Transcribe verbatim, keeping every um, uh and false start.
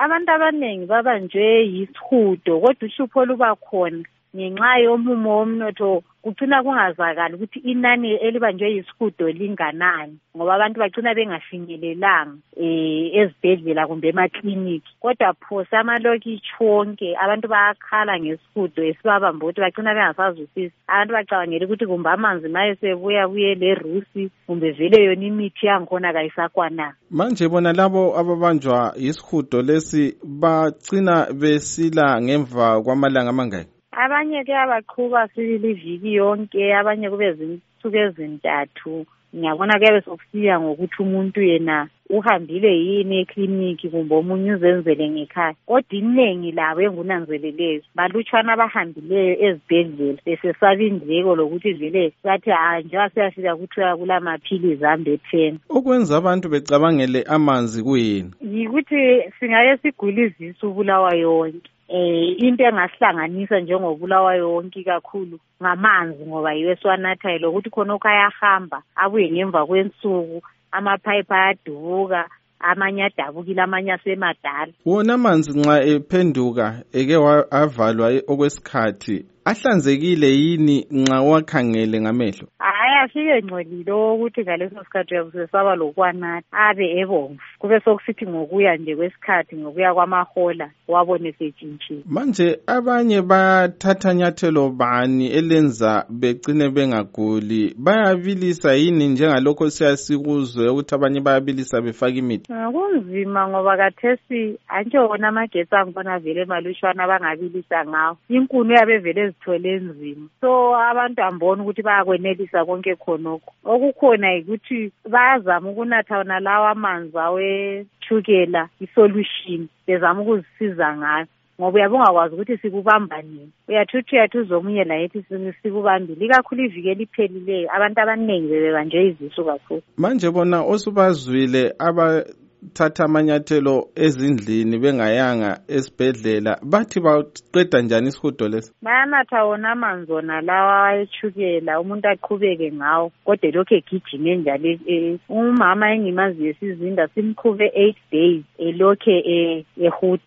abantu abaningi babanjwe yisihudo kodwa uhlupho luba khona ngenxa yomumo womnotho kugcina kungazakala ukuthi inani elibanjwe yisihudo linganani ngoba abantu bagcina bengafinyelelanga eh ezibhedlela kumbe emakliniki kodwa phosa amalokitshi wonke abantu bayakhala ngesihudo esibabamba ukuthi bagcina bengasazwisisi abantu bacabangela ukuthi kumbe amanzi maye sebuya buye lerusi kumbe vele yona imithi yankhona kayisakwana. Manje bona labo ababanjwa yisihudo lesi bagcina besila ngemva kwamalanga amangaki? Abanye kuyabaqhuba sibili iviki yonke, abanye kube zinsuku ezintathu. Ngiyabona kuyabe sokusiya ngokuthi umuntu yena uhambile yini ekliniki kumbe omunye uzenzele ngekhaya. Kodwa iningi labo engunanzeleleyo balutshwana abahambileyo ezibhedlela besesaba indleko lokuthi vele bathi hayi njengoba siyafika kuthiwa kulamaphilizi ahambe ethenga. Okwenza abantu becabangele amanzi kuyini? Yikuthi singake sigule izisu ubulawa yonke. Eh into engasihlanganisa njengobulawa yonke kakhulu ngamanzi ngoba yiwe esiwanathayo lokuthi khona okayahamba abuye ngemva kwensuku amaphayiphi ayadubuka amanye adabukile amanye asemadala. Wona amanzi nxa ephenduka eke avalwa okwesikhathi ahlanzekile yini nxa wakhangele ngamehlo? Hayi afike ngcolile ukuthi ngaleso sikhathi uyabusesaba lokwanatha abe ebomvu kube sokusithi ngokuya nje kwesikhathi ngokuya kwamahola wabone setshintshile. Manje abanye bathatha nyathelo bani elenza begcine bengaguli? Bayabilisa yini njengalokho siyasikuzwe ukuthi abanye bayabilisa befaka imithi? Kunzima ngoba kathesi anje wona amagetsi angibona vele malutshwana abangabilisa ngawo inkuni yabe vele ezithole enzima so abantu ambona ukuthi bayakwenelisa konke khonokho. Okukhona ukuthi bayazama ukunatha wona lawa amanzi awethukela isolution bezama ukuzisiza ngayo ngoba uyabungakwazi ukuthi sikubamba nini. Uyathuthi uyathuza omunye la yethi sikubambile ikakhulu iviki eliphelileyo abantu abaningi bebebanjwe izisu kakhulu. Manje bona osubazwile aba thatha amanyathelo ezindlini bengayanga esibhedlela bathi baqeda njani isihudo lesi? Bayanatha wona amanzi wona lawa ayethukela umuntu aqhubeke ngawo kodwa lokho egijime njalo. Umama engimaziyo esizinda simqhube eight days elokhe ehuda